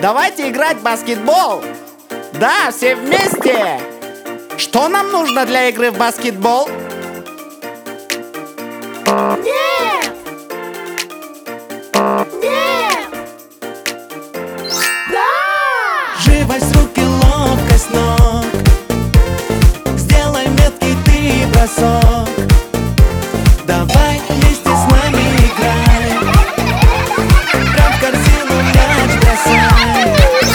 Давайте играть в баскетбол. Да, все вместе. Что нам нужно для игры в баскетбол? Нет! Нет! Да! Живость рук и ловкость ног. Сделай меткий ты бросок. Давай вместе с нами играй. Прям в корзину мяч бросай.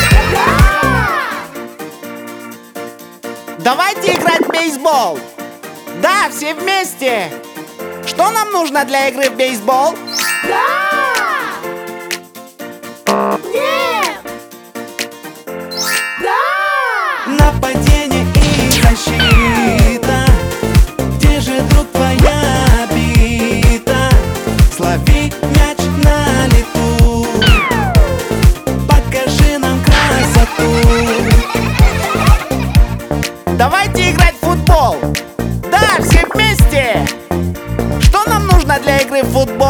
Давайте играть в бейсбол. Да, все вместе. Что нам нужно для игры в бейсбол? Да! Нет! Да! Нападение и защита. Где же, друг, твоя обида? Слови мяч на лету. Покажи нам красоту. Давайте играть в футбол. Да, все вместе. Что нам нужно для игры в футбол?